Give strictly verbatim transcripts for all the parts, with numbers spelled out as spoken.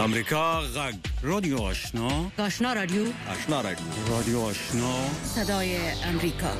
امریکا غږ رادیو آشنا آشنا رادیو آشنا رادیو رادیو آشنا صدای امریکا.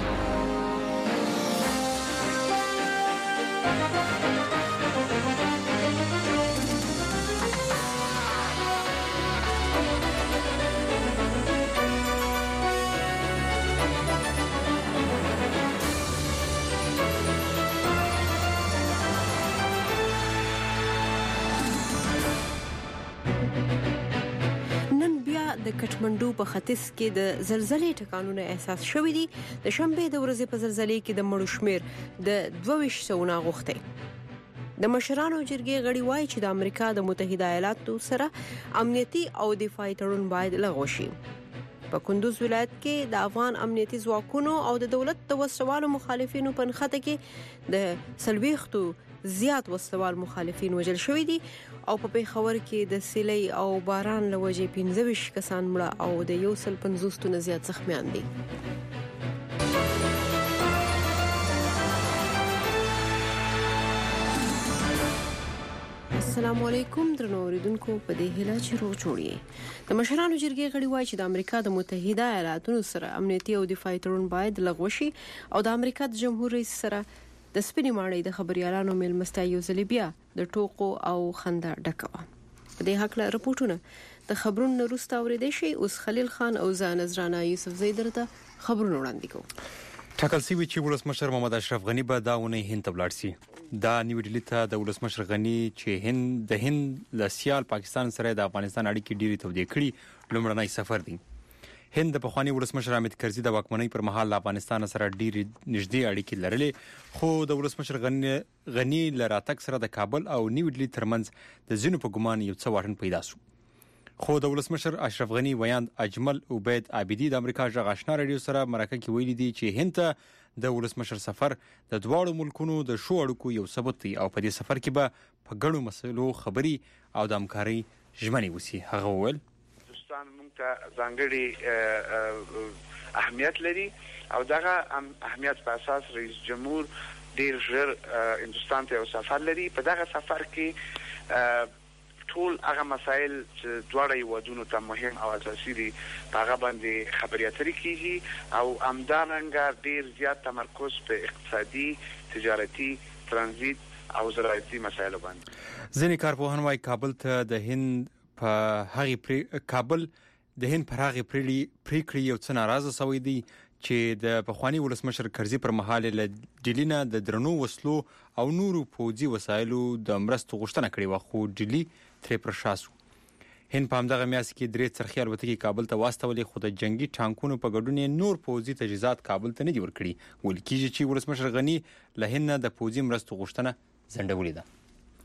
د کټمنډو په ختیځ کې د زلزلې ټکانونه احساس شوې دي. د شنبه د ورځې په زلزلې کې د مړو شمیر د دوه ویشت سوه غوښتي. د مشرانو جرګې غړي وایي چې د امریکا د متحده ایالاتو سره امنیتي او دفاعي تړون باید لغوه شي. په کندوز ولایت کې د افغان امنیتي ځواکونو او د دولت د وسوالو مخالفینو په نښته کې د سلويختو زیات وسوال مخالفین وژل شوی دي او په پیښور کې د سیلۍ او باران له وجې پنځه ویشت کسان مړه او د یو سل پنځوس تنه زیات زخمیان دي. السلام علیکم درنو اوریدونکو، په دې هیله چې روغ جوړی. د مشرانو جرګې غړي وایي چې د امریکا د متحده ایالاتو سره امنیتي او دفاعي تړون باید لغوه شي او د امریکا د جمهور رئیس سره د سپینې ماڼۍ د خبريالانو میلمستیا یو ځل بیا د ټوکو او خندا ډکه وه. په دې هکله رپورټونه د خبرونو وروسته اورېدای شي. اوس خلیل خان او زه نذرانه یوسف زی درته خبرونه وړاندې کوو. ټاکل شوی چې ولسمشر محمد اشرف غنی به دا ونې هند ته ولاړ شي. دا نیو ډیلی ته د ولسمشر غنی چې هند د هند له سیال پاکستان سره د افغانستان اړیکې ډېرې تودې کړي لومړنی سفر دی. هند د پخوانی ولسمشر حامد کرزي د واکمنۍ پر مهال له افغانستان سره ډېرې نږدې اړیکې لرلې، خو د ولسمشر غنی غنی له راتګ سره د کابل او نیو ډیلی ترمنځ د ځینو په ګمان یو څه واټن پیدا شو. خو د ولسمشر اشرف غنی ویاند اجمل عبید عابدی د امریکا غږ آشنا رادیو سره مرکه کې ویلي دي چې هند ته د ولسمشر سفر د دواړو ملکونو د شو اړیکو یو ثبوت دی او په دې سفر کې به په ګڼو مسلو خبري او د همکارۍ ژمنې وسی. هغه وویل هندوستان موږ ته ځانګړي اهمیت لري او دغه اهمیت په اساس رئیس جمهور ډیر ژر هندوستان ته یو سفر لري. په دغه سفر کې ټول هغه مسایل چې دواړه هیوادونو ته مهم او اساسي دي په هغه باندې خبرې اترې کیږي او همدارنګه ډیر زیات تمرکز په اقتصادي، تجارتي، ترانزیت او زراعتي مسایلو باندې. ځینې کارپوهان وايي کابل ته د هند په هغه پری کابل د هند پر هغه پری پریکړې یو څه ناراضه شوی دی چې د پخوانی ولسمشر کرزي پر مهال له ډیلی نه د درنو وسلو او نورو پوځي وسایلو د مرستو غوښتنه کړې و، خو ډیلی ترې پر شا شو. هند په همدغه میاشت کې درې څرخي الوتکې کابل ته واستولې، خو د جنگي ټانکونو په ګډون نور پوځي تجهیزات کابل ته نه دي ورکړي. ویل کېږي چې ولسمشر غنی له هند نه د پوځي مرستو غوښتنه ځنډولې ده.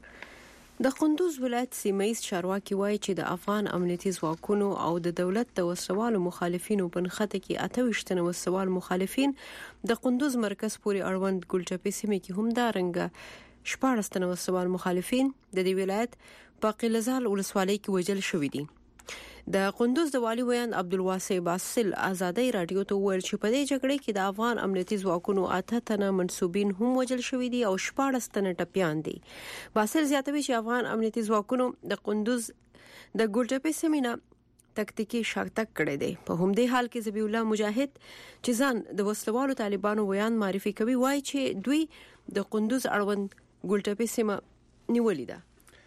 د کندوز ولایت سیمه‌ایز چارواکي وایي چې د افغان امنیتي ځواکونو او د دولت د وسوالو مخالفینو په نښته کې اته ویشت تنه وسوال مخالفین د کندوز مرکز پورې اړوند ګلټپې سیمې کې هم دارنګه شپاړس تنه وسوال مخالفین د دې ولایت په قلزال ولسوالۍ کې وژل شوي دي. د کندوز د والی ویاند عبدالواسع باسل آزادۍ رادیو ته ویل چې په دې جګړې کې د افغان امنیتي ځواکونو اته تنه منسوبین هم وژل شوي دي او شپاړس تنه ټپیان دي. باسل زیاتوي چې افغان امنیتي ځواکونو د کندوز د ګلټپې سیمې نه تکتیکي شاتګ کړی دی. په همدې حال کې ذبیح الله مجاهد چې ځان د وسلوالو طالبانو ویاند معرفي کوي وایي چې دوی د کندوز اړوند ګلټپې سیمه نیولې ده.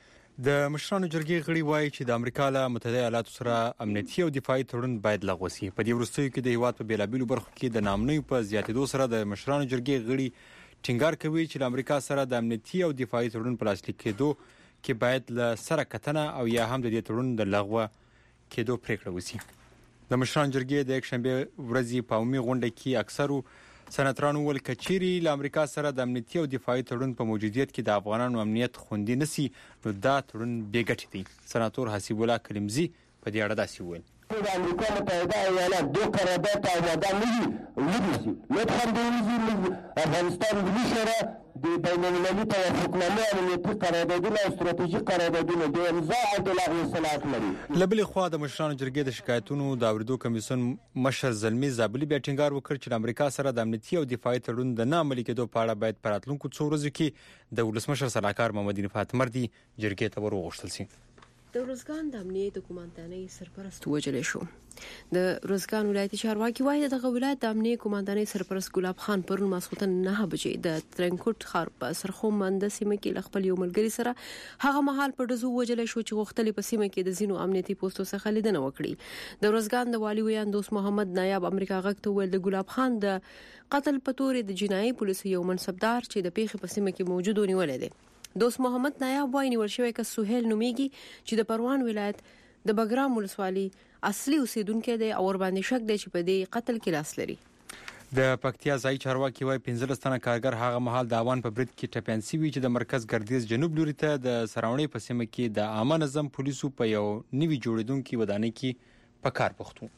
د مشرانو جرګې غړي وایي چې د امریکا له متحده ایالاتو سره امنیتي او دفاعي تړون باید لغوه شي. په دې وروستیو کې د هیواد په بیلابیلو برخو کې د نامنیو په زیاتېدو سره د مشرانو جرګې غړي ټینګار کوي چې د امریکا سره د امنیتي او دفاعي تړون په لاسلیک کېدو کې باید له سره کتنه او یا هم د دې تړون د لغوه کېدو پریکړه وشي. د مشرانو جرګې د یکشنبه ورځې په عمومي غونډه کې اکثرو سناترانو ول کچيري له امریکا سره د امنیتي او دفاعي تړون په موجودیت کې د افغانانو امنیت خوندي نسی نو دا تړون بې ګټې دی. سناتور حسیب الله کلمزي په دې اړه داسې وویل: د امریکا متحده ایالات دو قرارداد آماده نشي ونیسي لطفا بویزي افغانستان ملي شورا د بین المللي توافقنامې امنیتي قراردادونه او استراتیژیک قراردادونه د امضا او د لغوه صلاحیت لري. له بلې خوا د مشرانو جرګې د شکایتونو د اورېدو کمیسیون مشر زلمي زابلي بیا ټینګار وکړ چې د امریکا سره د امنیتي او دفاعي تړون د نه عملي کېدو په اړه باید په راتلونکو څو ورځو کې د ولسمشر صلاحکار محمد نفات مردي جرګې ته ور وغوښتل شي. د روزګان د امنیت د قوماندانۍ سرپرست وژل شو. د روزګان ولایتي چارواکي وايي دغه ولایت د امنیت قوماندانۍ سرپرست ګلاب خان پرون ماسخوتن نه بجې د ترنکوټ ښار په سرخوم منده سیمه کې خپل یو ملګری سره هغه مهال په دزو وژل شو چې غوښتلې په سیمه کې د زینو امنیتي پوسټو څخه لیدنه وکړي. د روزګان د والي ویان دوست محمد نایاب امریکا غږ ته ویل د ګلاب خان د قتل په تور د جنایي پولیسو یو منصبدار چې د پیښې په سیمه کې موجود ونیول دی. دوست محمد نایاب وایي نیول شوی کس سهیل نومیږي چې د پروان ولایت د بګرام ولسوالي اصلي اوسیدونکو دی او ور باندې شک دی چې په دې قتل کې لاس لري. د پکتیا ځای چارواکي وایي پنځلس تنه کارګر هغه مهال د اوان په برید کې ټپيان شوي چې د مرکز ګردیز جنوب لوري ته د سراوڼې په سیمه کې د عامه نظم پولیسو په یو نوي جوړیدونکو ودانۍ کې په کار بوختو.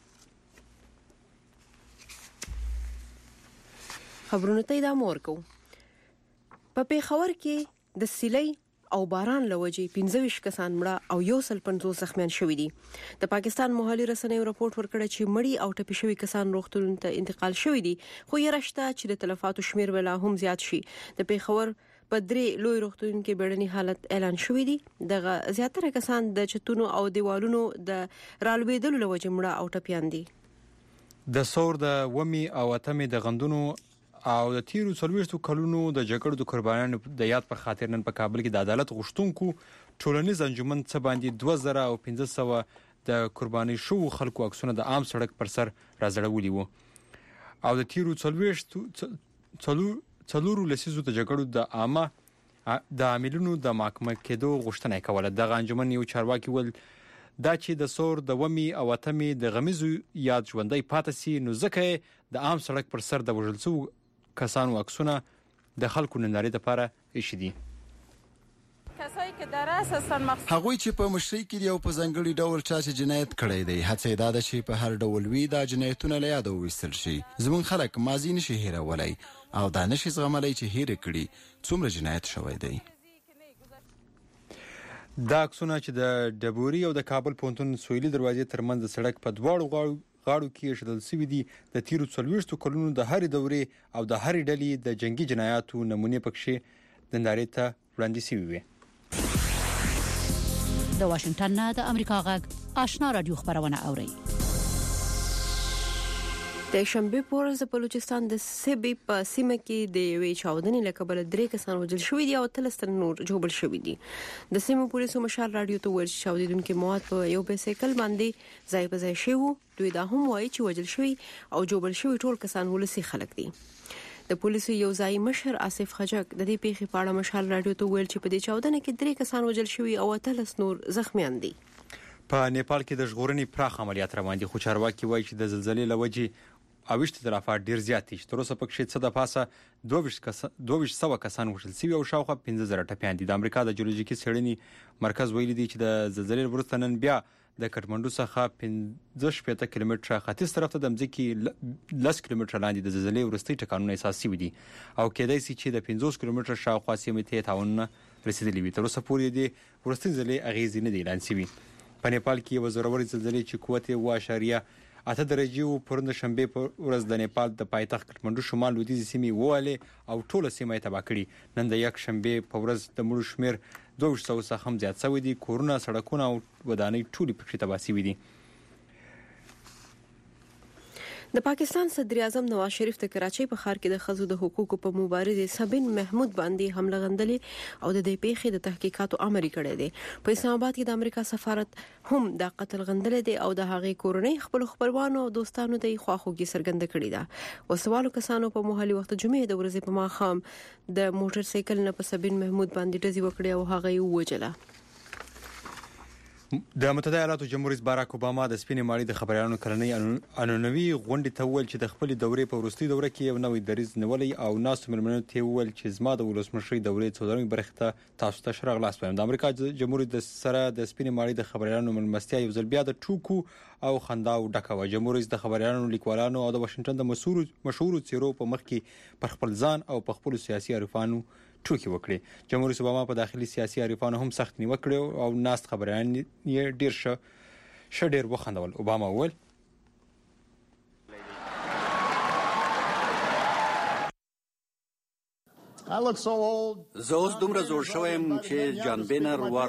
خبرونه ته ادامه ورکو. په پیښور کې د سیلۍ او باران لوجې پنځه ویشت کسان مړه او یو سل پنځوس زخمیان شوي دي. د پاکستان محلي رسنیو راپورټ ورکړی چې مړي او ټپي شوي کسان روغتون ته انتقال شوي دي، خو یې رشته چې د تلفاتو شمیر ولا هم زیات شي. د پیښور په درې لوی روغتون کې بیړني حالت اعلان شوی دی. دغه زیاتره کسان د چتونو او دیوالونو د رالوېدلو لوجې مړه او ټپيان دي. د سور د ومي او اتمې د غندونو او د تیرو څلوېښتو کلونو د جګړو د قربانیانو د یاد په خاطر نن په کابل کې د عدالت غوښتونکو ټولنیز انجمن څه باندې دوه زره او پنځه سوه د قرباني شوو خلکو عکسونه د عام سړک پر سر راځړولي وو او د تیرو څلوېښتو څلورو لسیزو د جګړو د عامه د عاملونو د محاکمه کېدو غوښتنه کوله. دغه انجمن یو چارواکي ول دا چې د سور د ومي او اتمې د غمیزو یاد ژوندۍ پاتې سي، نو ځکه د عام سړک پر سر د وژل شوو کسانو عکسونه د خلکو نندارې لپاره ایښي دي. هغوی چې په مشرۍ کې دی او په ځانګړي ډول چا چې جنایت کړی دی، هڅه یې دا ده چې په هر ډول وي دا جنایتونه له یاده وویستل شي. زموږ خلک ماضي نشي هیرولی او دا نشي زغملی چې هیر کړي څومره جنایت شوی دی. دا عکسونه چې د ډبوري او د کابل پوهنتون سویلي دروازې ترمنځ د سړک په دواړو غاړو غاړو کې ایښودل شوي دي. د تیرو څلوېښتو کلونو د هرې دورې او د هرې ډلې د جنگي جنایاتو نمونې پکښې نندارې ته وړاندې شوي وي. د واشنگټن نه د امریکا غږ آشنا رادیو خبرونه اوري. د شنبه په ورځ د بلوچستان د سیبي په سیمه کې د یوې چاودنې له کبله درې کسان وژل شوي دي او اتلس نور ژوبل شوي دي. د سیمه پولیسو مشال رادیو ته ویل چې چاودېدونکي مواد په یو بایسکل باندې ځای په ځای شوي وو. دوی دا هم وایي چې وژل شوي او ژوبل شوي ټول کسان ولسي خلک دي. د پولیسو یو ځای مشر آصف خجک د دې پیښې په اړه مشال رادیو ته ویل چې په دې چاودنه کې درې کسان وژل شوي او اتلس نور زخمیان دي. په نیپال کې د ژغورنې پراخ عملیات روان دي، خو چارواکي وایي چې د زلزلې له وجې اوښت تلفات ډیر زیات دي. تر اوسه پکې څه د پاسه دوه ویشت سوه کسان وژل شوي او شاوخوا پنځه زره ټپیان دي. د امریکا د جیولوژیکي څېړنې مرکز ویلي دی چې د زلزلې وروسته نن بیا د کټمنډو څخه پنځه شپېته کیلومتره ختیځ طرف ته د مځکې لس کیلومتره لاندې د زلزلې وروستي ټکانونه احساس شوي دي او کېدای شي چې د پنځوس کیلومتره شاوخوا سیمې ته تاوانونه رسیدلي وي. تر اوسه پورې د وروستۍ زلزلې اغېزې نه دي اعلان شوي. په نیپال کې یوه زورورې زلزلې چې قوت یې اوه اعشاریه اته درجې وو پرون د شنبې په ورځ د نیپال د پایتخت کټمنډو شمال لویدیځې سیمې ووهلې او ټوله سیمه یې تباه کړي. نن د یک شنبې په ورځ د مړو شمېر دوه ویشت سوو څخه هم زیات شوی دي. کورونه، سړکونه او ودانۍ ټولې پکښې تباه شوي دي. د پاکستان صدر اعظم نواز شریف د کراچۍ په ښار کې د ښځو د حقوقو په مبارزې سبین محمود باندې حمله غندلې او د دې پیښې د تحقیقاتو امر کړی دی. په اسلام آباد کې د امریکا سفارت هم د قتل غندلې دی او د هغې کورنۍ خپل خپلوانو او دوستانو ته خواخوږي څرګنده کړې ده. وسوالو کسانو په محلي وخت جمعې د ورځې په ماښام د موټر سایکل نه په سبین محمود باندې ډزې وکړې او هغه یې ووژله. د متحده ایالاتو جمهور رئیس باراک اوباما د سپینې ماڼۍ د خبریالانو کلنۍ عنعنوي غونډې ته وویل چې د خپلې دورې په وروستۍ دوره کې یو نوی دریځ نیولی او ناستو مېلمنو ته وویل چې زما د ولسمشرۍ دورې څلورمې برخې ته تاسو ته ښه راغلاست وایم. د امریکا جمهور رئیس سره د سپینې ماڼۍ د خبریالانو مېلمستیا یو ځل بیا د ټوکو او خنداو ډکه وه. جمهور رئیس د خبریالانو، لیکوالانو او د واشنګټن د مشهورو څیرو په مخ کې پر خپل ځان او په خپلو سیاسي عارفانو ټوکې وکړې. جمهور رئیس اوباما په داخلي سیاسي عارفانو هم سخت نیوکه کړې او ناست خبریالان یې ډیر ښه ښه ډیر وخندول. اوباما وویل زه اوس دومره زوړ شوی یم چې جان بینر